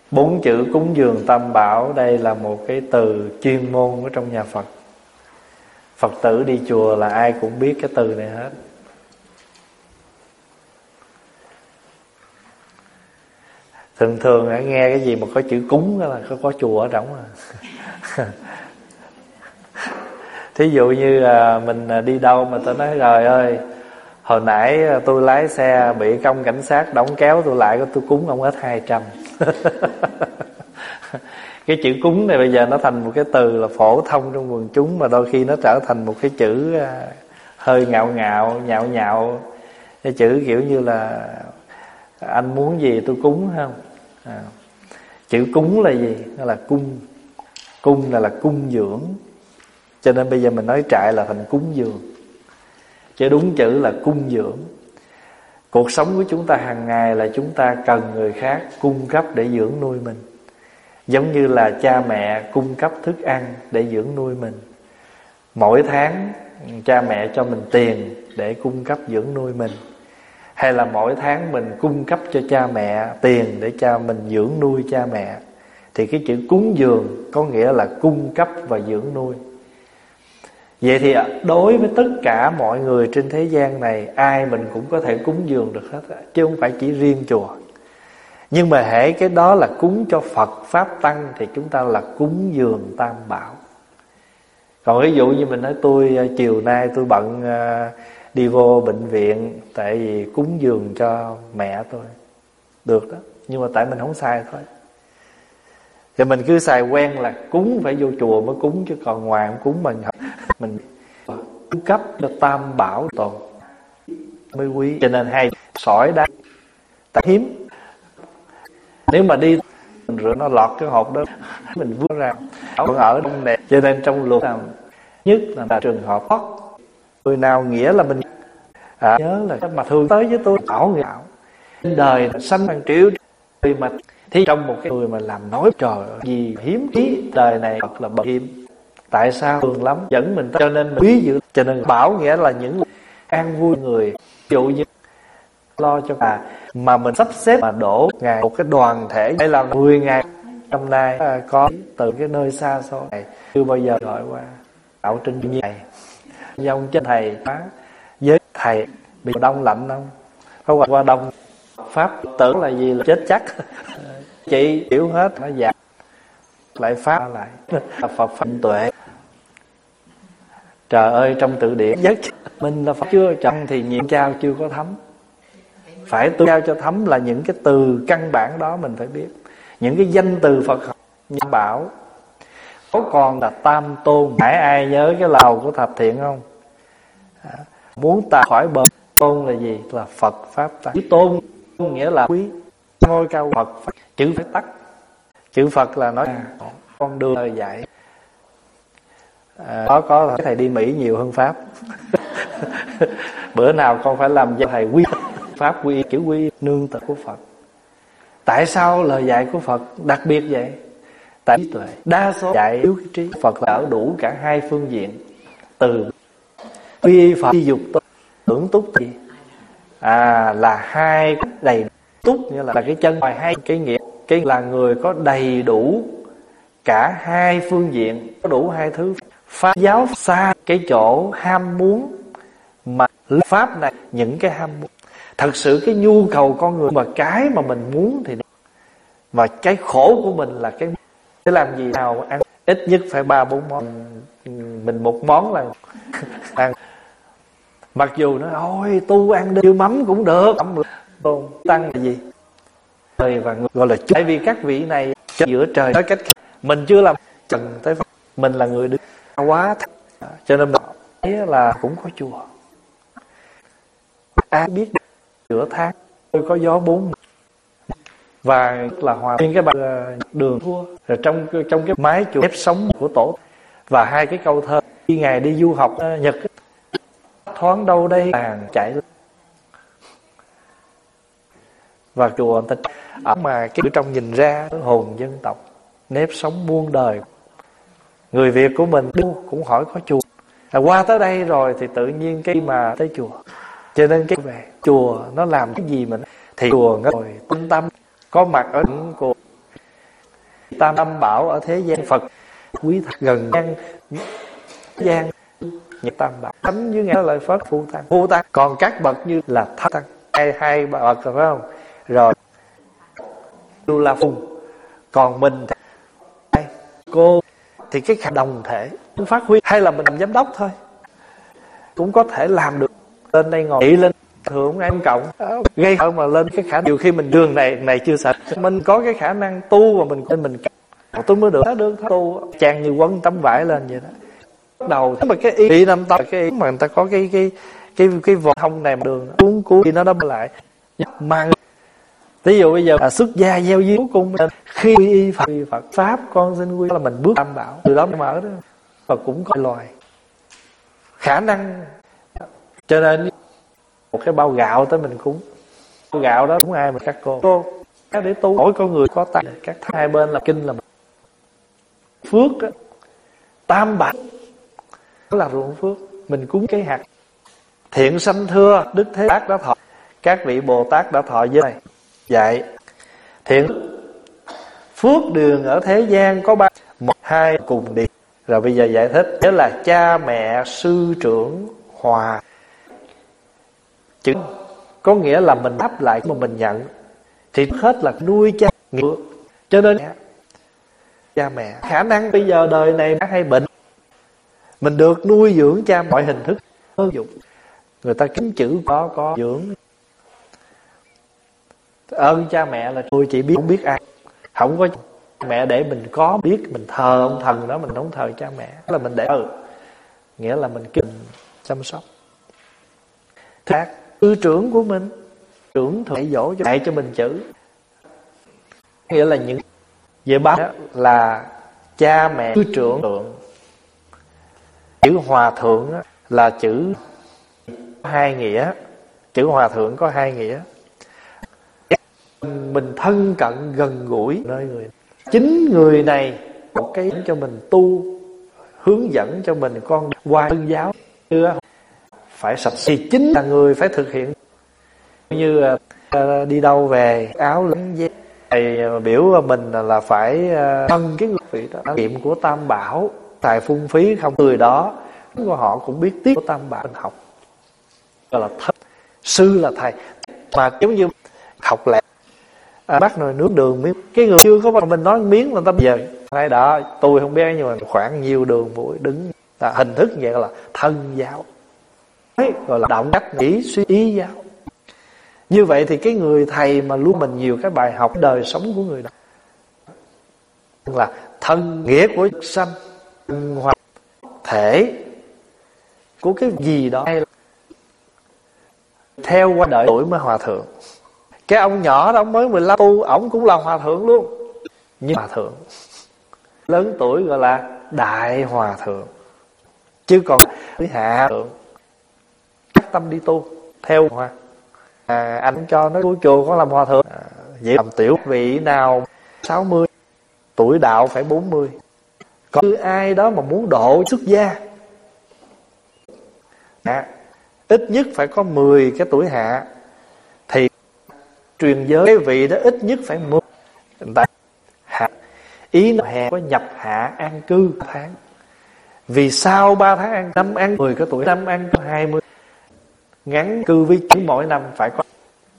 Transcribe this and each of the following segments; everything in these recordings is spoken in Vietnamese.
4 chữ cúng dường tam bảo đây là một cái từ chuyên môn ở trong nhà Phật. Phật tử đi chùa là ai cũng biết cái từ này hết. Thường thường hãy nghe cái gì mà có chữ cúng là có chùa ở trong à. Thí dụ như mình đi đâu mà tôi nói trời ơi, hồi nãy tôi lái xe bị công cảnh sát đóng kéo tôi lại, tôi cúng ông hết 200. Cái chữ cúng này bây giờ nó thành một cái từ là phổ thông trong quần chúng, mà đôi khi nó trở thành một cái chữ hơi ngạo nhạo. Cái chữ kiểu như là anh muốn gì tôi cúng, không? Chữ cúng là gì? Nó là cung. Cung là cung dưỡng. Cho nên bây giờ mình nói trại là thành cúng dường, chứ đúng chữ là cung dưỡng. Cuộc sống của chúng ta hàng ngày là chúng ta cần người khác cung cấp để dưỡng nuôi mình. Giống như là cha mẹ cung cấp thức ăn để dưỡng nuôi mình. Mỗi tháng cha mẹ cho mình tiền để cung cấp dưỡng nuôi mình, hay là mỗi tháng mình cung cấp cho cha mẹ tiền để cho mình dưỡng nuôi cha mẹ. Thì cái chữ cúng dường có nghĩa là cung cấp và dưỡng nuôi. Vậy thì đối với tất cả mọi người trên thế gian này, ai mình cũng có thể cúng dường được hết, chứ không phải chỉ riêng chùa. Nhưng mà hễ cái đó là cúng cho Phật Pháp Tăng thì chúng ta là cúng dường tam bảo. Còn ví dụ như mình nói tôi chiều nay tôi bận đi vô bệnh viện, tại vì cúng dường cho mẹ tôi, được đó, nhưng mà tại mình không xài thôi. Thì mình cứ xài quen là cúng phải vô chùa mới cúng, chứ còn ngoài không cúng mình cung cấp cho tam bảo tồn mới quý. Cho nên hay sỏi đá tại hiếm. Nếu mà đi mình rửa nó lọt cái hộp đó, mình vứt ra vẫn ở trong này. Cho nên trong luật nhất là trường hợp người nào nghĩa là mình nhớ là mà thường tới với tôi ảo người ảo trên đời sanh hàng triệu người mà thì trong một cái người mà làm nói trời ơi, gì hiếm khí đời này thật là bậc hiếm. Tại sao thường lắm dẫn mình tới, cho nên mình quý giữ. Cho nên bảo nghĩa là những an vui người. Ví dụ như lo cho mà mình sắp xếp mà đổ ngày một cái đoàn thể hay là 10 ngày năm nay có từ cái nơi xa xôi này chưa bao giờ gọi qua đạo trên như này dòng trên thầy phá với thầy bị đông lạnh không có qua đông pháp tưởng là gì là chết chắc. Chị hiểu hết nó giảm lại pháp lại là Phật phân tuệ. Trời ơi, trong tự điển nhất mình là Phật chưa chậm thì nhiệm trao chưa có thấm. Phải trao cho thấm là những cái từ căn bản đó mình phải biết. Những cái danh từ Phật học như bảo có còn là tam tôn. Hãy ai nhớ cái lầu của Thập Thiện không? Muốn ta khỏi bờ tôn là gì? Là Phật Pháp Tăng. Chữ tôn nghĩa là quý, ngôi cao Phật. Chữ phải tắt. Chữ Phật là nói con đưa lời dạy. Có thầy đi Mỹ nhiều hơn Pháp. Bữa nào con phải làm cho thầy quy Pháp quy, chữ quy nương tựa của Phật. Tại sao lời dạy của Phật đặc biệt vậy? Tại trí tuệ. Đa số dạy yếu trí. Phật là ở đủ cả hai phương diện. Từ quy Phật chi dục tưởng túc gì? Là hai đầy túc, nghĩa là cái chân ngoài hai cái nghĩa. Cái là người có đầy đủ cả hai phương diện, có đủ hai thứ. Pháp giáo xa cái chỗ ham muốn, mà Pháp này những cái ham muốn. Thật sự cái nhu cầu con người, mà cái mà mình muốn thì, và cái khổ của mình là cái để làm gì nào ăn ít nhất phải 3-4 món. Mình một món là ăn. Mặc dù nó ôi tu ăn đi mắm cũng được, tôn tăng là gì? Trời và người gọi là tại vì các vị này giữa trời nói cách mình chưa làm trần tới mình là người đứng quá, cho nên mình thấy là cũng có chùa. Ai biết giữa tháng tôi có gió 4 và là hòa nguyên cái bài đường thua rồi trong cái mái chùa nếp sống của tổ, và hai cái câu thơ khi ngài đi du học Nhật thoáng đâu đây bàn chạy, và chùa người ta ở mà cái trong nhìn ra hồn dân tộc nếp sống muôn đời. Người Việt của mình cũng hỏi có chùa, qua tới đây rồi thì tự nhiên cái mà tới chùa. Cho nên cái về chùa nó làm cái gì mình thì chùa ngồi tinh tâm có mặt ở của Tam bảo ở thế gian Phật quý thạch gần gian như Tam bảo thánh với nghe lời Phật phu tăng. Còn các bậc như là thánh tăng hai bậc rồi phải không? Rồi tu la phùng. Còn mình thì cô thì cái khả đồng thể phát huy, hay là mình làm giám đốc thôi cũng có thể làm được. Lên đây ngồi lên thượng em cộng gây hơn mà lên cái khả năng. Nhiều khi mình đường này chưa sạch, mình có cái khả năng tu mà mình tôi mới được tu chàng như quấn tấm vải lên vậy đó. Bắt đầu mà cái ý năm tâm cái ý mà người ta có cái vòng thông này mà đường cuốn thì nó đâm lại mà ví dụ bây giờ xuất gia gieo duyên cuối cùng khi y Phật pháp con xin quy là mình bước Tam bảo từ đó mở đó. Và cũng có loài khả năng, cho nên một cái bao gạo tới mình cúng gạo đó cũng ai mà các cô để tu. Mỗi con người có tay các hai bên là kinh là phước đó. Tam bảo đó là ruộng phước. Mình cúng cái hạt thiện sanh thưa Đức Thế Tát đã thọ, các vị Bồ Tát đã thọ giới này dạy thiện phước đường ở thế gian có ba, một hai cùng đi. Rồi bây giờ giải thích đó là cha mẹ sư trưởng hòa. Chữ có nghĩa là mình đáp lại mà mình nhận thì hết là nuôi cha nghĩa. Cho nên cha mẹ khả năng bây giờ đời này hay bệnh, mình được nuôi dưỡng cha mọi hình thức dụng. Người ta kiếm chữ có dưỡng. Ơn cha mẹ là tôi chỉ biết không biết ai, không có mẹ để mình có biết mình thờ ông thần đó, mình không thờ cha mẹ là mình để nghĩa là mình chăm sóc. Thác sư trưởng của mình trưởng thầy dỗ cho dạy cho mình chữ, nghĩa là những về bác là cha mẹ sư trưởng. Chữ hòa thượng là chữ hai nghĩa. Chữ hòa thượng có hai nghĩa. Mình thân cận gần gũi nơi người. Chính người này một cái cho mình tu, hướng dẫn cho mình con qua tôn giáo phải sạch thì chính là người phải thực hiện. Như đi đâu về áo lẫn dép thầy biểu mình là phải thân cái người vị đó. Niệm của Tam Bảo xài phung phí không, người đó của họ cũng biết tiếc của Tam Bảo mình học. Gọi là thân. Sư là thầy mà giống như học lẹ bắt nồi nước đường miếng, cái người chưa có mình nói miếng là ta giờ hay đó tôi không biết nhưng mà khoảng nhiều đường mũi đứng là hình thức như vậy là thân giáo. Đấy, gọi là động cách nghĩ suy ý giáo. Như vậy thì cái người thầy mà luôn mình nhiều cái bài học đời sống của người đó là thân nghĩa của sanh hoặc thể của cái gì đó theo qua đời tuổi mới hòa thượng. Cái ông nhỏ đó ông mới 15 tu, ổng cũng là hòa thượng luôn. Nhưng hòa thượng lớn tuổi gọi là đại hòa thượng, chứ còn hạ thượng cắt tâm đi tu theo hòa. Anh cho nó của chùa có làm hòa thượng vậy làm tiểu vị nào 60 tuổi đạo phải 40. Còn ai đó mà muốn độ xuất gia ít nhất phải có 10 cái tuổi hạ thì truyền giới cái vị đó ít nhất phải 10. Người ta hạ ý nó hè có nhập hạ an cư 3 tháng. Vì sau 3 tháng ăn năm ăn 10 cái tuổi, năm ăn 20 ngắn cư với chỉ mỗi năm phải có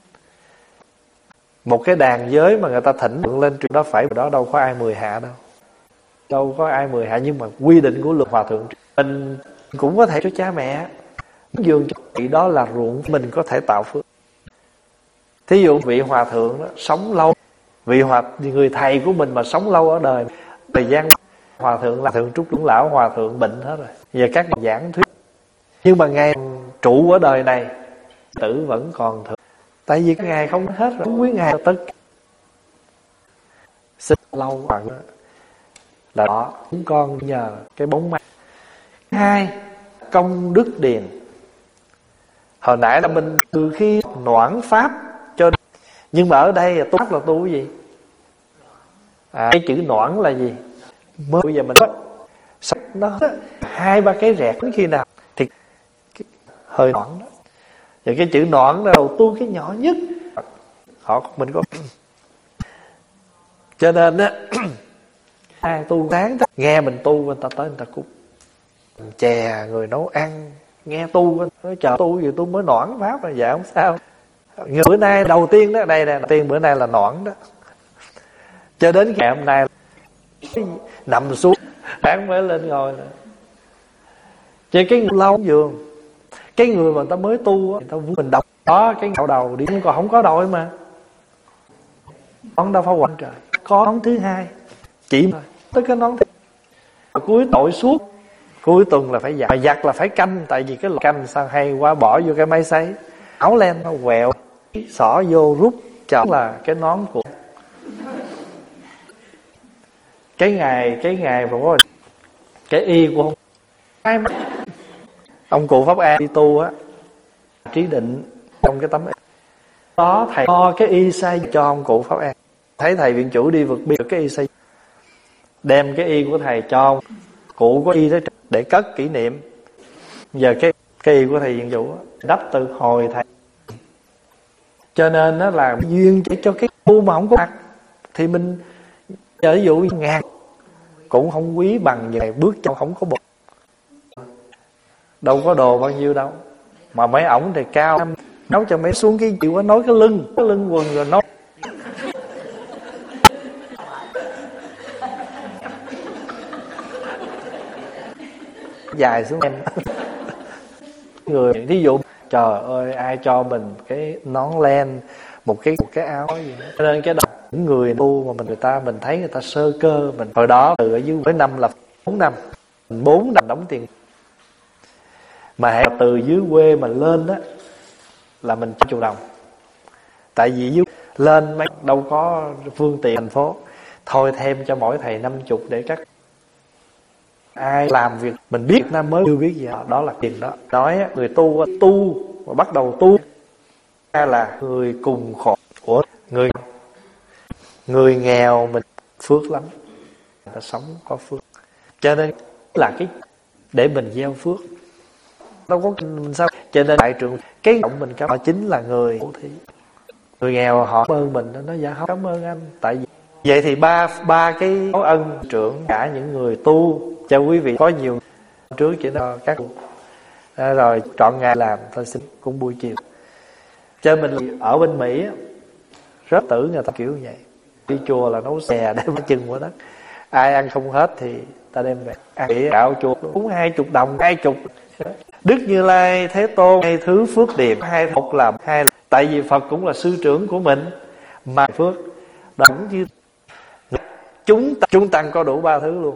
một cái đàn giới mà người ta thỉnh lên trường đó phải đó đâu có ai 10 hạ đâu có ai 10 hạ, nhưng mà quy định của luật hòa thượng mình cũng có thể cho cha mẹ dường cho vị đó là ruộng mình có thể tạo phước. Thí dụ vị hòa thượng đó sống lâu, vị người thầy của mình mà sống lâu ở đời, thời gian hòa thượng là thượng trúc trưởng lão, hòa thượng bệnh hết rồi, giờ các giảng thuyết, nhưng mà ngày trụ ở đời này tử vẫn còn thường, tại vì cái ngày không hết rồi, quý ngày tất xin lâu bằng là đó chúng con nhờ cái bóng mát. Hai, công đức điền. Hồi nãy là mình từ khi noãn pháp cho, nhưng mà ở đây tu là tu cái gì? Cái chữ noãn là gì? Mới bây giờ mình sắp nó 2-3 cái rẹt đến khi nào thì hơi noãn đó. Và cái chữ noãn là đầu tu cái nhỏ nhất. Mình có cho nên á ai tu sáng nghe mình tu, người ta tới người ta cúng chè, người nấu ăn, nghe tu nói chờ tu gì tôi mới noãn pháp là dạ không sao. Bữa nay đầu tiên đó, đây đầu tiên bữa nay là noãn đó, cho đến ngày hôm nay nằm xuống sáng mới lên ngồi. Chứ cái người lâu giường, cái người mà người ta mới tu á, người ta vui mình đọc đó cái ngạo đầu đi, còn không có đội mà nón đâu phải quạnh trời, có nón thứ hai chỉ tới cái nón cuối tội suốt, cuối tuần là phải giặt, mà giặt là phải canh, tại vì cái canh sao hay quá, bỏ vô cái máy sấy, áo len nó quẹo, xỏ vô rút chợ là cái nón của cái ngày mà có cái y của ông cụ Pháp An đi tu á, trí định trong cái tấm đó, thầy cho cái y sai cho ông cụ Pháp An. Thấy thầy viện chủ đi vượt biên được cái y sai, đem cái y của thầy cho ông cụ có y đó để cất kỷ niệm. Giờ cái y của thầy viện chủ đắp từ hồi thầy, cho nên nó là duyên chỉ cho cái tu mà không có mặt thì mình giờ ví dụ ngàn cũng không quý bằng vậy, bước trong không có bột, đâu có đồ bao nhiêu đâu, mà mấy ổng thì cao nấu cho mấy xuống cái chịu có nói cái lưng quần rồi nói dài xuống em người thí dụ trời ơi ai cho mình cái nón len, một cái áo gì đó. Cho nên cái đó những người tu mà mình thấy người ta sơ cơ, mình hồi đó từ ở dưới với năm là 4 năm, mình 4 năm đóng tiền, mà từ dưới quê mà lên đó là mình 100 đồng, tại vì dưới lên mấy đâu có phương tiện thành phố, thôi thêm cho mỗi thầy 50 để các ai làm việc mình biết Việt Nam mới chưa biết gì đó là tiền đó. Nói người tu và bắt đầu tu là người cùng khổ của người nghèo, mình phước lắm, người ta sống có phước, cho nên là cái để mình gieo phước, đâu có mình sao. Cho nên đại trưởng cái động mình cảm chính là người bố thí, người nghèo họ cảm ơn mình, nó dạ không cảm ơn anh, tại vì vậy thì ba cái món ân trưởng cả những người tu cho quý vị có nhiều trước chỉ nó các rồi trọn ngày làm thôi, xin cũng buổi chiều. Cho mình ở bên Mỹ rất tử người ta kiểu vậy, đi chùa là nấu xè đem chừng qua đất, ai ăn không hết thì ta đem về ăn gạo chùa cũng 20 đồng 20. Đức Như Lai Thế Tôn hai thứ phước điệp, một là hai, tại vì Phật cũng là sư trưởng của mình mà phước đúng như chúng tăng có đủ 3 thứ luôn.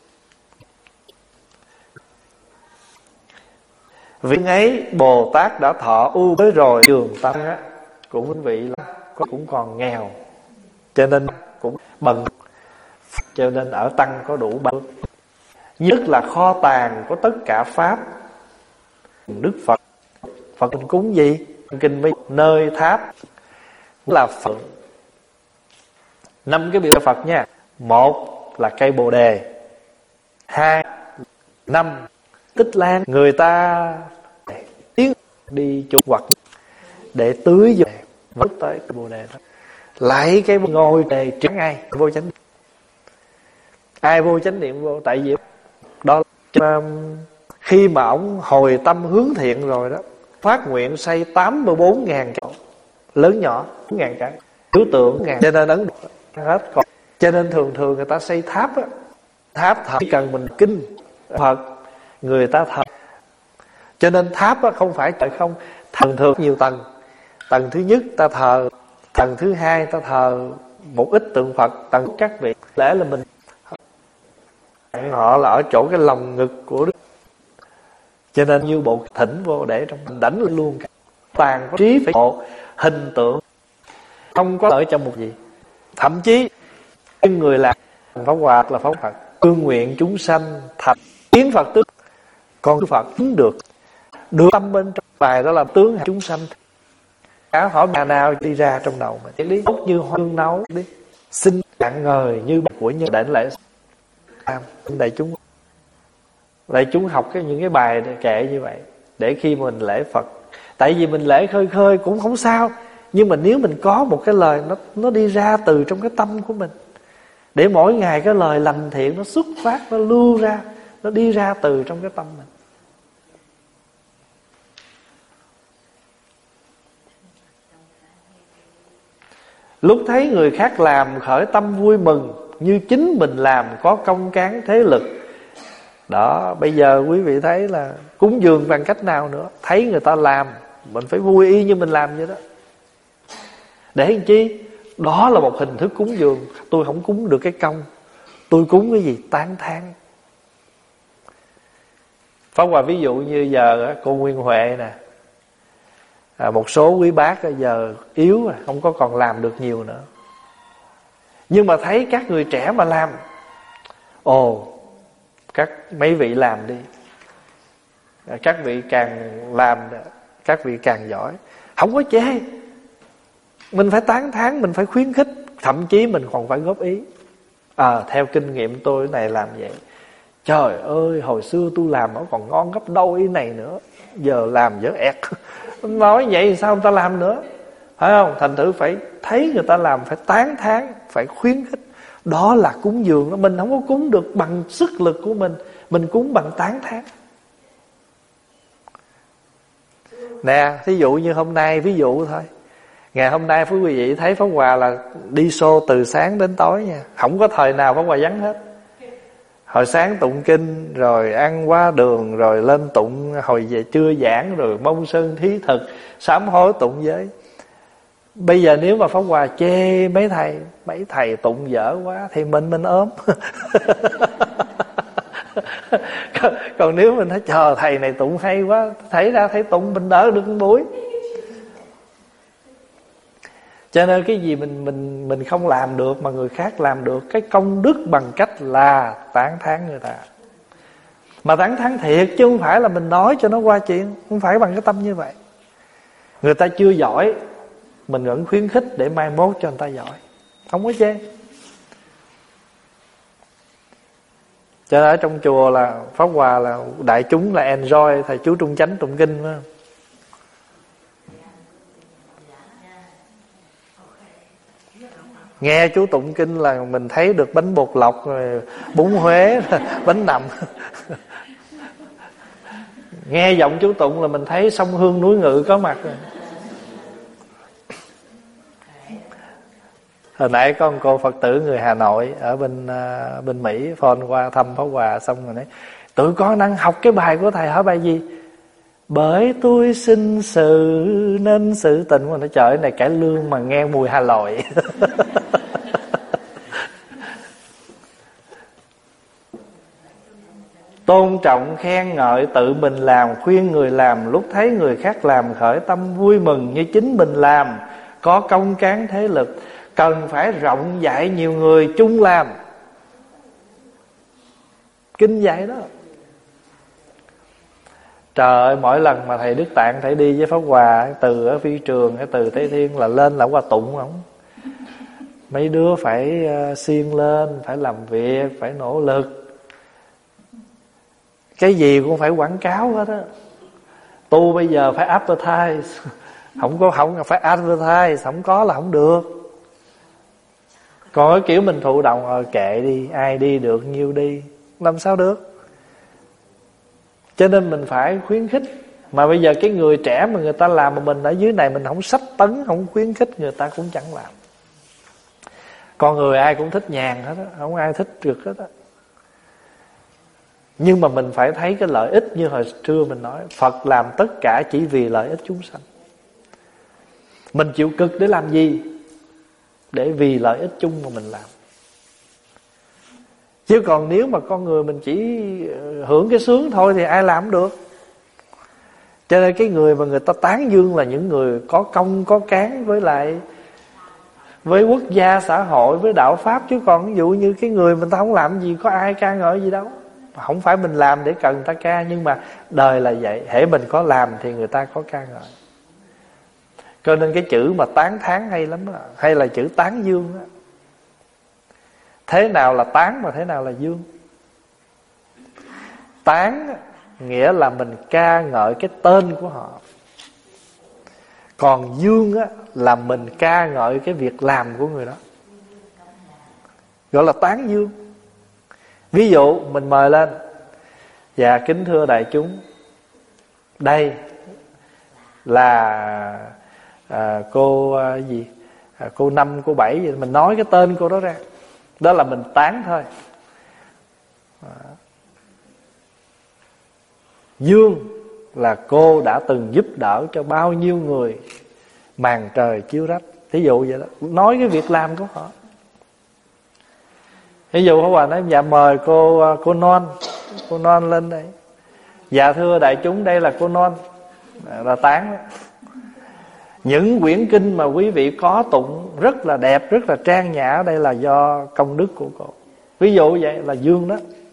Vì ấy Bồ Tát đã thọ ưu với rồi, trường tăng á cũng quý vị là cũng còn nghèo, cho nên cũng bần, cho nên ở tăng có đủ 3 phước. Nhất là kho tàng có tất cả pháp Đức Phật. Phật cúng gì? Kinh mấy nơi tháp là Phật. 5 cái biểu Phật nha. 1 là cây Bồ Đề, 2 5 Tích Lan, người ta tiến đi chụp hoặc để tưới vô vứt tới cái Bồ Đề đó. Lại cái ngôi đề trắng ngay vô chánh, ai vô chánh niệm vô, tại vì đó khi mà ông hồi tâm hướng thiện rồi đó, phát nguyện xây 84.000 cái lớn nhỏ 4.000 cái biểu tượng ngàn, cho nên ấn hết còn. Cho nên thường người ta xây tháp á, tháp thờ chỉ cần mình kinh Phật người ta thờ, cho nên tháp á không phải trời không, thường nhiều tầng. Tầng thứ nhất ta thờ, tầng thứ hai ta thờ một ít tượng Phật, tầng các vị lẽ là mình họ là ở chỗ cái lòng ngực của Đức, cho nên như bộ thỉnh vô để trong mình đánh luôn tàn có trí phải bộ hình tượng, không có ở trong một gì. Thậm chí người làm pháp hòa là pháp Phật, cương nguyện chúng sanh thành kiến Phật tướng, còn Phật chứng được tâm bên trong bài đó là tướng chúng sanh. Cả hỏi bà nào đi ra trong đầu mình lý tốt như hoa hương nấu đi, xin cạn ngời như của nhân để lễ đại chúng học những cái bài kệ như vậy để khi mình lễ Phật, tại vì mình lễ khơi cũng không sao, nhưng mà nếu mình có một cái lời nó đi ra từ trong cái tâm của mình để mỗi ngày cái lời lành thiện nó xuất phát, nó lưu ra, nó đi ra từ trong cái tâm mình. Lúc thấy người khác làm khởi tâm vui mừng như chính mình làm, có công cán thế lực. Đó, bây giờ quý vị thấy là cúng dường bằng cách nào nữa? Thấy người ta làm, mình phải vui y như mình làm vậy đó. Để làm chi? Đó là một hình thức cúng dường. Tôi không cúng được cái công, tôi cúng cái gì? Tán thán. Pháp Hòa ví dụ như giờ cô Nguyên Huệ nè, một số quý bác giờ yếu, không có còn làm được nhiều nữa. Nhưng mà thấy các người trẻ mà làm, ồ, mấy vị làm đi, các vị càng làm các vị càng giỏi. Không có chê, mình phải tán thán, mình phải khuyến khích, thậm chí mình còn phải góp ý. Theo kinh nghiệm tôi cái này làm vậy, trời ơi hồi xưa tôi làm nó còn ngon gấp đôi cái này nữa, giờ làm dở ẹt. Nói vậy thì sao người ta làm nữa, phải không? Thành thử phải thấy người ta làm, phải tán thán, phải khuyến khích. Đó là cúng dường đó. Mình không có cúng được bằng sức lực của mình cúng bằng tán thán. Nè, thí dụ như hôm nay, ví dụ thôi, ngày hôm nay quý vị thấy Pháp Hòa là đi show từ sáng đến tối nha, không có thời nào Pháp Hòa vắng hết. Hồi sáng tụng kinh, rồi ăn qua đường, rồi lên tụng, hồi về trưa giảng, rồi mông sơn thí thực, sám hối tụng giới. Bây giờ nếu mà Pháp Hòa chê mấy thầy tụng dở quá thì mình ốm. Còn nếu mình thấy chờ thầy này tụng hay quá, thấy tụng mình đỡ được một buổi. Cho nên cái gì mình không làm được mà người khác làm được, cái công đức bằng cách là tán thán người ta. Mà tán thán thiệt chứ không phải là mình nói cho nó qua chuyện, không phải bằng cái tâm như vậy. Người ta chưa giỏi, mình vẫn khuyến khích để mai mốt cho người ta giỏi, không có chê. Cho nên ở trong chùa là Pháp Hòa là đại chúng là enjoy thầy chú Trung Chánh tụng kinh, phải không? Nghe chú tụng kinh là mình thấy được bánh bột lọc, rồi bún Huế, bánh nậm. Nghe giọng chú tụng là mình thấy sông Hương núi Ngự có mặt rồi. Hồi nãy có một cô Phật tử người Hà Nội ở bên Mỹ phone qua thăm Pháp Hòa, xong rồi nói tụi con đang học cái bài của thầy, hỏi bài gì? Bởi tôi sinh sự nên sự tình. Mà nó trời này cải lương mà nghe mùi Hà Nội. Tôn trọng khen ngợi tự mình làm, khuyên người làm, lúc thấy người khác làm khởi tâm vui mừng như chính mình làm, có công cán thế lực, cần phải rộng dạy nhiều người chung làm. Kinh dạy đó. Trời ơi, mỗi lần mà thầy Đức Tạng thầy đi với Pháp Hòa từ ở phi trường, từ Tây Thiên là lên là qua tụng không. Mấy đứa phải siêng lên, phải làm việc, phải nỗ lực. Cái gì cũng phải quảng cáo hết á. Tu bây giờ phải advertise, không phải advertise, không có là không được. Còn cái kiểu mình thụ động, kệ đi, ai đi được nhiêu đi, làm sao được. Cho nên mình phải khuyến khích. Mà bây giờ cái người trẻ mà người ta làm mà mình ở dưới này mình không sách tấn, không khuyến khích, người ta cũng chẳng làm. Con người ai cũng thích nhàn hết á, không ai thích được hết á. Nhưng mà mình phải thấy cái lợi ích, như hồi trưa mình nói, Phật làm tất cả chỉ vì lợi ích chúng sanh. Mình chịu cực để làm gì? Để vì lợi ích chung mà mình làm. Chứ còn nếu mà con người mình chỉ hưởng cái sướng thôi thì ai làm được. Cho nên cái người mà người ta tán dương là những người có công có cán với quốc gia, xã hội, với đạo Pháp. Chứ còn ví dụ như cái người mình ta không làm gì, có ai ca ngợi gì đâu. Không phải mình làm để cần người ta ca, nhưng mà đời là vậy, hễ mình có làm thì người ta có ca ngợi. Cho nên cái chữ mà tán thán hay lắm đó, hay là chữ tán dương đó. Thế nào là tán mà thế nào là dương? Tán nghĩa là mình ca ngợi cái tên của họ. Còn dương á là mình ca ngợi cái việc làm của người đó. gọi là tán dương. Ví dụ mình mời lên: dạ kính thưa đại chúng, đây là cô cô Năm, cô Bảy gì, mình nói cái tên cô đó ra, đó là mình tán thôi. Dương là cô đã từng giúp đỡ cho bao nhiêu người màn trời chiếu rách, thí dụ vậy đó, nói cái việc làm của họ. Ví dụ Pháp Hòa nói: dạ mời cô Non lên đây. Dạ thưa đại chúng, đây là cô Non, là tán đó. Những quyển kinh mà quý vị có tụng rất là đẹp, rất là trang nhã, đây là do công đức của cô. Ví dụ vậy là dương đó.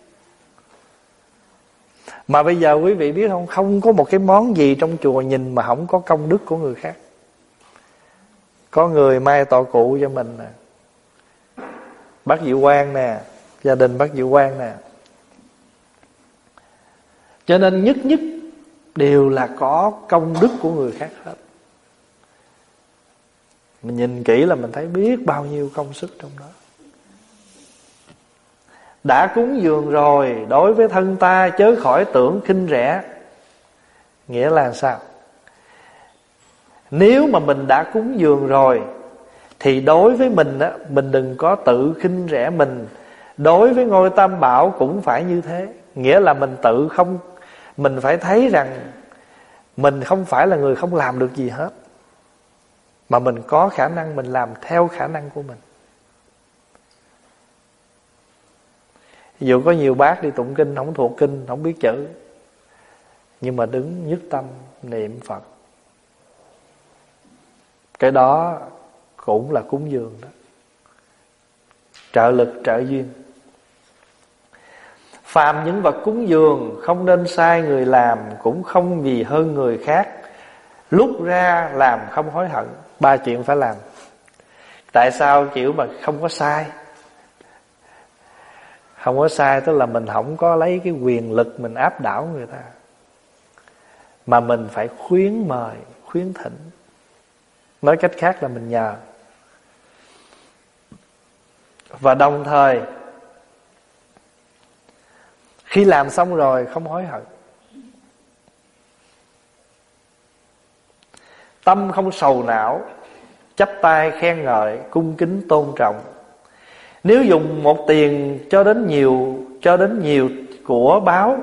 Mà bây giờ quý vị biết không, không có một cái món gì trong chùa nhìn mà không có công đức của người khác. Có người mai tọa cụ cho mình nè, bác Diệu Quang nè, gia đình bác Diệu Quang nè. Cho nên nhất nhất đều là có công đức của người khác hết. Mình nhìn kỹ là mình thấy biết bao nhiêu công sức trong đó. Đã cúng dường rồi, đối với thân ta chớ khỏi tưởng khinh rẻ. Nghĩa là sao? Nếu mà mình đã cúng dường rồi thì đối với mình á, mình đừng có tự khinh rẻ mình. Đối với ngôi Tam Bảo cũng phải như thế. Nghĩa là mình tự không, mình phải thấy rằng mình không phải là người không làm được gì hết, mà mình có khả năng mình làm theo khả năng của mình. Ví dụ có nhiều bác đi tụng kinh không thuộc kinh, không biết chữ, nhưng mà đứng nhất tâm niệm Phật, cái đó cũng là cúng dường đó, trợ lực trợ duyên. Phàm những vật cúng dường không nên sai người làm, cũng không vì hơn người khác, lúc ra làm không hối hận. 3 chuyện phải làm. Tại sao kiểu mà không có sai? Không có sai tức là mình không có lấy cái quyền lực mình áp đảo người ta, mà mình phải khuyến mời, khuyến thỉnh. Nói cách khác là mình nhờ. Và đồng thời khi làm xong rồi không hối hận, tâm không sầu não, chắp tay khen ngợi, cung kính tôn trọng. Nếu dùng một tiền cho đến nhiều của báo,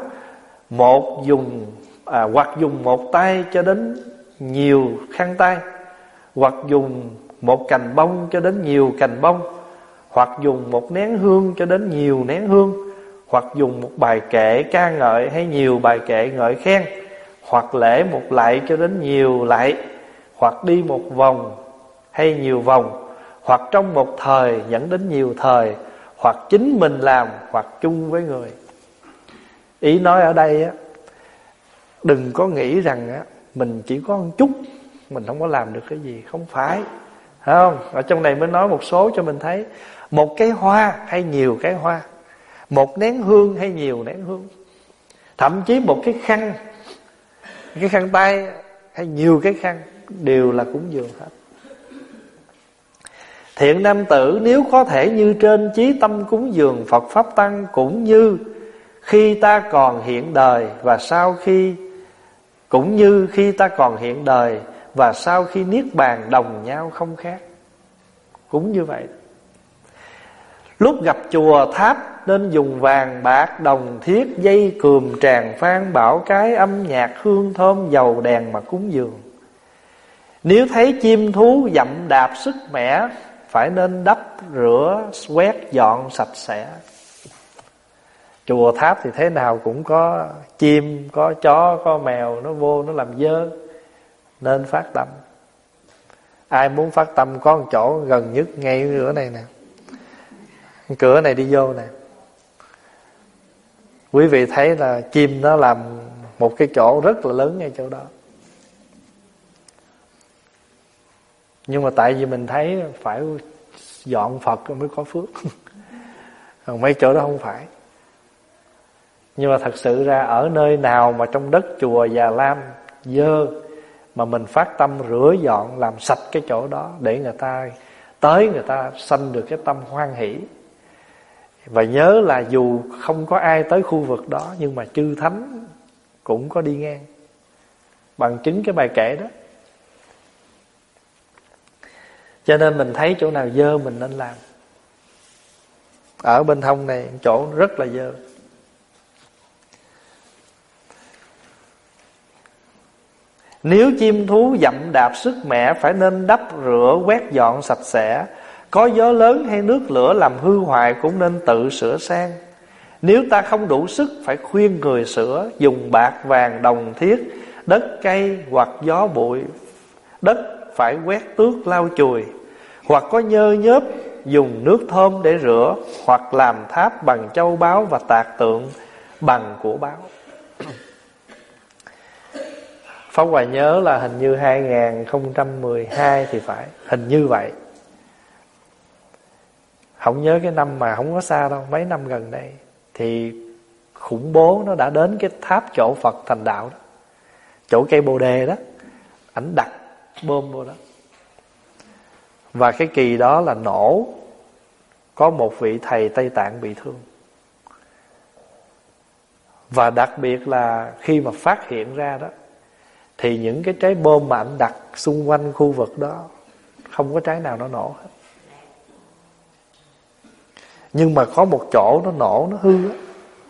hoặc dùng một tay cho đến nhiều khăn tay, hoặc dùng một cành bông cho đến nhiều cành bông, hoặc dùng một nén hương cho đến nhiều nén hương, hoặc dùng một bài kệ ca ngợi hay nhiều bài kệ ngợi khen, hoặc lễ một lạy cho đến nhiều lạy, hoặc đi một vòng hay nhiều vòng, hoặc trong một thời dẫn đến nhiều thời, hoặc chính mình làm, hoặc chung với người. Ý nói ở đây á, đừng có nghĩ rằng á mình chỉ có một chút, mình không có làm được cái gì. Không phải, phải không? Ở trong này mới nói một số cho mình thấy. Một cái hoa hay nhiều cái hoa, một nén hương hay nhiều nén hương, thậm chí một cái khăn tay hay nhiều cái khăn, đều là cúng dường hết. Thiện nam tử nếu có thể như trên, chí tâm cúng dường Phật Pháp Tăng, cũng như khi ta còn hiện đời và sau khi niết bàn đồng nhau không khác. Cũng như vậy. Lúc gặp chùa tháp nên dùng vàng bạc đồng thiết, dây cườm tràng phan bảo cái, âm nhạc hương thơm dầu đèn mà cúng dường. Nếu thấy chim thú dậm đạp sức mẻ, phải nên đắp rửa quét dọn sạch sẽ. Chùa tháp thì thế nào cũng có chim, có chó, có mèo, nó vô nó làm dơ, nên phát tâm. Ai muốn phát tâm có một chỗ gần nhất ngay cửa này nè, cửa này đi vô nè. Quý vị thấy là chim nó làm một cái chỗ rất là lớn ngay chỗ đó. Nhưng mà tại vì mình thấy phải dọn Phật mới có phước. Còn mấy chỗ đó không phải. Nhưng mà thật sự ra ở nơi nào mà trong đất chùa Già Lam dơ, mà mình phát tâm rửa dọn làm sạch cái chỗ đó, để người ta tới người ta sanh được cái tâm hoan hỷ, Và nhớ là dù không có ai tới khu vực đó, nhưng mà chư thánh cũng có đi ngang, bằng chứng cái bài kể đó. Cho nên mình thấy chỗ nào dơ mình nên làm. Ở bên hông này chỗ rất là dơ. Nếu chim thú dậm đạp sức mẹ, phải nên đắp rửa quét dọn sạch sẽ. Có gió lớn hay nước lửa làm hư hoại, cũng nên tự sửa sang. Nếu ta không đủ sức, phải khuyên người sửa. Dùng bạc vàng đồng thiết, đất cây hoặc gió bụi, đất phải quét tước lau chùi. Hoặc có nhơ nhớp, dùng nước thơm để rửa. Hoặc làm tháp bằng châu báu, và tạc tượng bằng của báu. Pháp Hòa nhớ là hình như 2012 thì phải, hình như vậy. Không nhớ cái năm mà không có xa đâu, mấy năm gần đây. Thì khủng bố nó đã đến cái tháp chỗ Phật thành đạo đó, chỗ cây Bồ Đề đó. Ảnh đặt bom vô đó. Và cái kỳ đó là nổ, có một vị thầy Tây Tạng bị thương. Và đặc biệt là khi mà phát hiện ra đó, thì những cái trái bom mà ảnh đặt xung quanh khu vực đó, không có trái nào nó nổ hết. Nhưng mà có một chỗ nó nổ, nó hư á.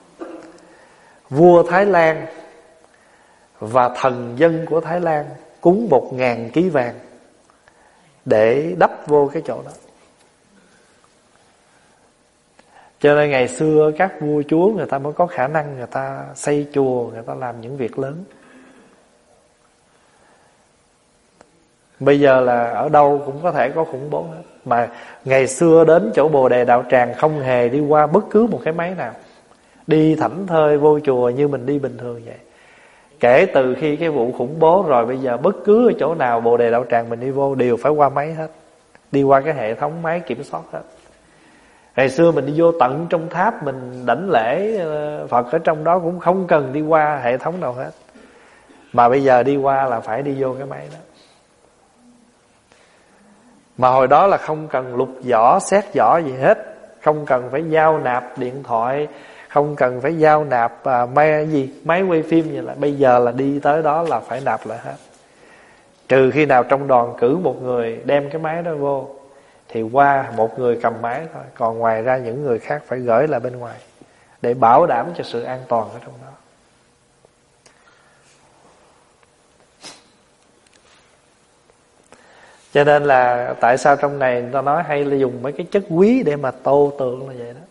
Vua Thái Lan và thần dân của Thái Lan cúng 1.000 ký vàng để đắp vô cái chỗ đó. Cho nên ngày xưa các vua chúa người ta mới có khả năng người ta xây chùa, người ta làm những việc lớn. Bây giờ là ở đâu cũng có thể có khủng bố hết. Mà ngày xưa đến chỗ Bồ Đề Đạo Tràng không hề đi qua bất cứ một cái máy nào, đi thảnh thơi vô chùa như mình đi bình thường vậy. Kể từ khi cái vụ khủng bố rồi, bây giờ bất cứ ở chỗ nào Bồ Đề Đạo Tràng mình đi vô đều phải qua máy hết, đi qua cái hệ thống máy kiểm soát hết. Ngày xưa mình đi vô tận trong tháp, mình đảnh lễ Phật ở trong đó cũng không cần đi qua hệ thống nào hết. Mà bây giờ đi qua là phải đi vô cái máy đó. Mà hồi đó là không cần lục vỏ, xét vỏ gì hết, không cần phải giao nạp điện thoại, không cần phải giao nạp máy quay phim gì. Là bây giờ là đi tới đó là phải nạp lại hết. Trừ khi nào trong đoàn cử một người đem cái máy đó vô, thì qua một người cầm máy thôi. Còn ngoài ra những người khác phải gửi lại bên ngoài, để bảo đảm cho sự an toàn ở trong đó. Cho nên là tại sao trong này người ta nói hay là dùng mấy cái chất quý để mà tô tượng là vậy đó.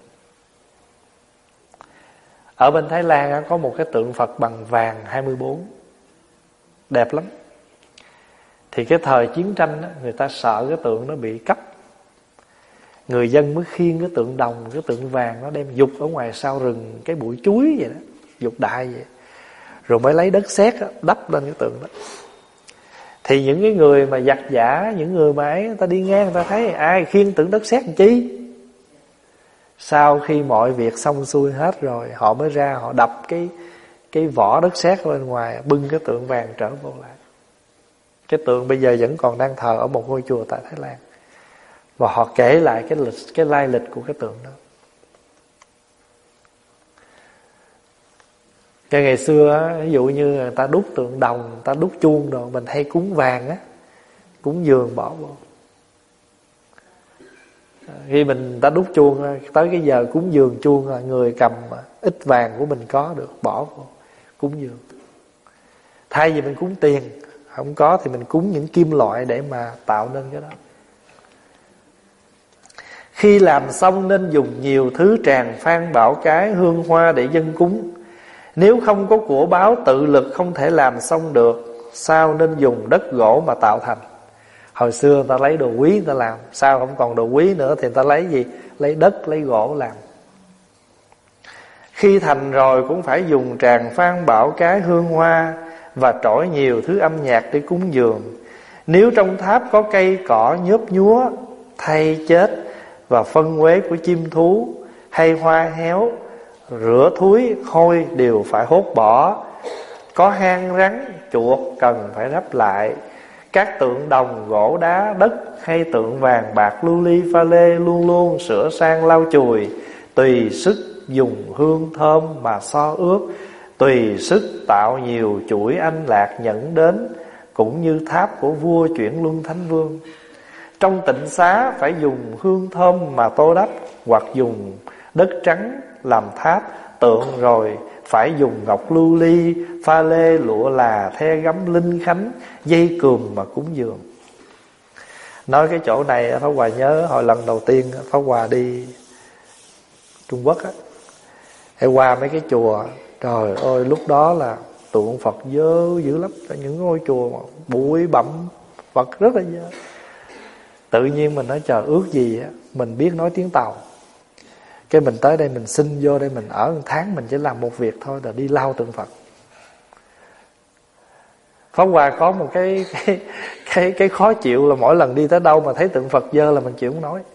Ở bên Thái Lan có một cái tượng Phật bằng vàng 24, đẹp lắm. Thì cái thời chiến tranh người ta sợ cái tượng nó bị cắp, người dân mới khiêng cái tượng đồng, cái tượng vàng nó đem dục ở ngoài sau rừng cái bụi chuối vậy đó, dục đại vậy, rồi mới lấy đất sét đắp lên cái tượng đó. Thì những cái người mà giặc giả, những người mà ấy, người ta đi ngang người ta thấy ai khiêng tượng đất sét làm chi. Sau khi mọi việc xong xuôi hết rồi, họ mới ra họ đập cái vỏ đất sét bên ngoài, bưng cái tượng vàng trở vô lại. Cái tượng bây giờ vẫn còn đang thờ ở một ngôi chùa tại Thái Lan. Và họ kể lại cái lai lịch của cái tượng đó. Cái ngày xưa ví dụ như người ta đúc tượng đồng, người ta đúc chuông rồi, mình hay cúng vàng á, cúng dường bỏ vô. Khi mình ta đúc chuông, tới cái giờ cúng dường chuông là người cầm ít vàng của mình có được bỏ vô cúng dường. Thay vì mình cúng tiền, không có thì mình cúng những kim loại để mà tạo nên cái đó. Khi làm xong nên dùng nhiều thứ tràng phan bảo cái, hương hoa để dâng cúng. Nếu không có của báo tự lực không thể làm xong được, sao nên dùng đất gỗ mà tạo thành. Hồi xưa người ta lấy đồ quý người ta làm, sao không còn đồ quý nữa thì người ta lấy gì? Lấy đất, lấy gỗ làm. Khi thành rồi cũng phải dùng tràng phan bảo cái, hương hoa và trỏi nhiều thứ âm nhạc để cúng dường. Nếu trong tháp có cây cỏ nhớp nhúa, thay chết và phân uế của chim thú hay hoa héo, rửa thúi hôi đều phải hốt bỏ. Có hang rắn chuột cần phải đắp lại. Các tượng đồng gỗ đá đất hay tượng vàng bạc lưu ly pha lê luôn luôn sửa sang lau chùi. tùy sức dùng hương thơm mà so ước, tùy sức tạo nhiều chuỗi anh lạc nhận đến, cũng như tháp của vua chuyển luân thánh vương. Trong tịnh xá phải dùng hương thơm mà tô đắp, hoặc dùng đất trắng làm tháp tượng, rồi phải dùng ngọc lưu ly, pha lê, lụa là, the gấm, linh khánh, dây cườm mà cúng dường. Nói cái chỗ này Pháp Hòa nhớ hồi lần đầu tiên Pháp Hòa đi Trung Quốc á, hay qua mấy cái chùa, trời ơi lúc đó là tượng Phật dơ dữ lắm. Những ngôi chùa mà bụi bặm Phật rất là dơ. Tự nhiên mình nói trời ước gì á mình biết nói tiếng Tàu, cái mình tới đây mình xin vô đây mình ở 1 tháng, mình chỉ làm một việc thôi là đi lau tượng Phật. Pháp Hòa có một cái khó chịu là mỗi lần đi tới đâu mà thấy tượng Phật dơ là mình chịu không nói.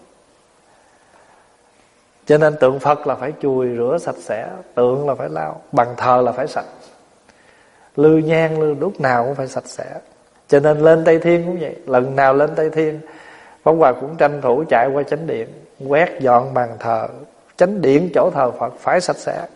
Cho nên tượng Phật là phải chùi rửa sạch sẽ, tượng là phải lau, bàn thờ là phải sạch, lư nhang lư lúc nào cũng phải sạch sẽ. Cho nên lên Tây Thiên cũng vậy, lần nào lên Tây Thiên Pháp Hòa cũng tranh thủ chạy qua chánh điện, quét dọn bàn thờ, chánh điện chỗ thờ Phật phải sạch sẽ.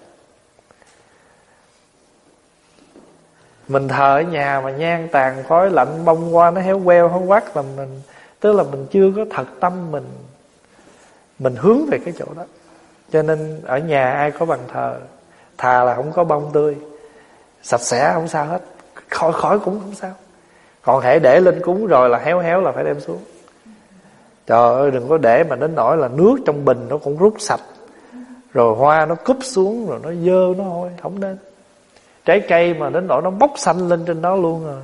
Mình thờ ở nhà mà nhang tàn khói lạnh bông qua nó héo queo héo quắt là mình, tức là mình chưa có thật tâm mình hướng về cái chỗ đó. Cho nên ở nhà ai có bàn thờ, thà là không có bông tươi, sạch sẽ không sao hết, khỏi cũng không sao. Còn hễ để lên cúng rồi là héo là phải đem xuống. Trời ơi đừng có để mà đến nỗi là nước trong bình nó cũng rút sạch, rồi hoa nó cúp xuống, rồi nó dơ nó hôi, không nên. Trái cây mà đến nỗi nó bốc xanh lên trên đó luôn rồi.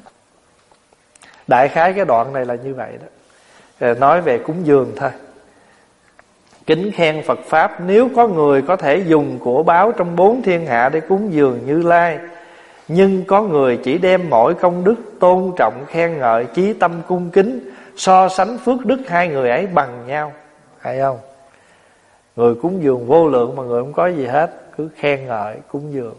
Đại khái cái đoạn này là như vậy đó. Rồi nói về cúng dường thôi. Kính khen Phật Pháp, nếu có người có thể dùng của báo trong 4 thiên hạ để cúng dường Như Lai, nhưng có người chỉ đem mỗi công đức tôn trọng khen ngợi, chí tâm cung kính, so sánh phước đức hai người ấy bằng nhau. Hay không? Người cúng dường vô lượng mà người không có gì hết, cứ khen ngợi cúng dường.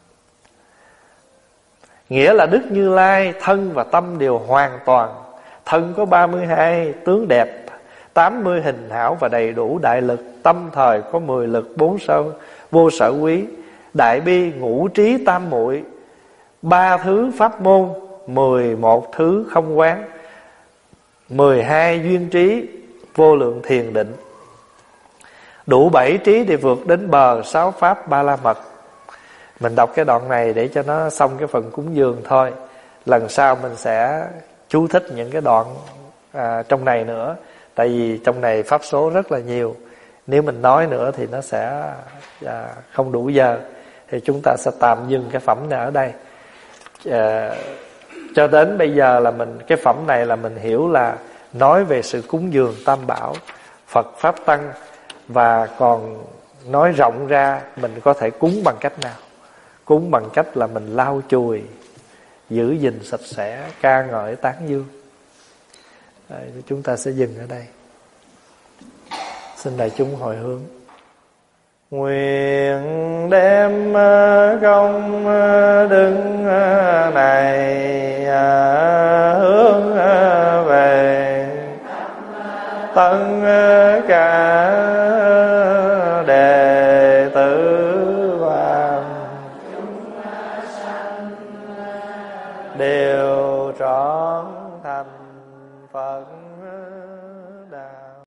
Nghĩa là Đức Như Lai thân và tâm đều hoàn toàn. Thân có 32 tướng đẹp, 80 hình hảo và đầy đủ đại lực. Tâm thời có 10 lực, 4 vô sở quý. Đại bi ngũ trí tam muội, 3 thứ pháp môn, 11 thứ không quán, 12 duyên trí, vô lượng thiền định. Đủ 7 trí để vượt đến bờ 6 pháp ba la mật. Mình đọc cái đoạn này để cho nó xong cái phần cúng dường thôi. Lần sau mình sẽ chú thích những cái đoạn trong này nữa. Tại vì trong này pháp số rất là nhiều. Nếu mình nói nữa thì nó sẽ không đủ giờ. Thì chúng ta sẽ tạm dừng cái phẩm này ở đây. Cho đến bây giờ là cái phẩm này là mình hiểu là nói về sự cúng dường Tam Bảo, Phật Pháp Tăng. Và còn nói rộng ra mình có thể cúng bằng cách nào. Cúng bằng cách là mình lau chùi, giữ gìn sạch sẽ, ca ngợi tán dương. Chúng ta sẽ dừng ở đây. Xin đại chúng hồi hướng. Nguyện đem công đức này hướng về tất cả